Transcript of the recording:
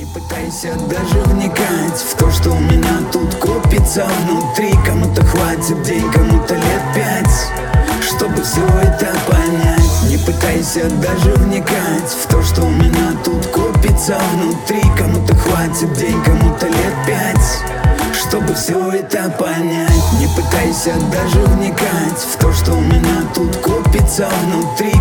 Не пытайся даже вникать в то, что у меня тут копится внутри. Кому-то хватит день, кому-то лет 5, чтобы все это понять. Не пытайся даже вникать в то, что у меня тут копится внутри. Кому-то хватит день, кому-то лет 5, чтобы все это понять. Не пытайся даже вникать в то, что у меня тут копится внутри.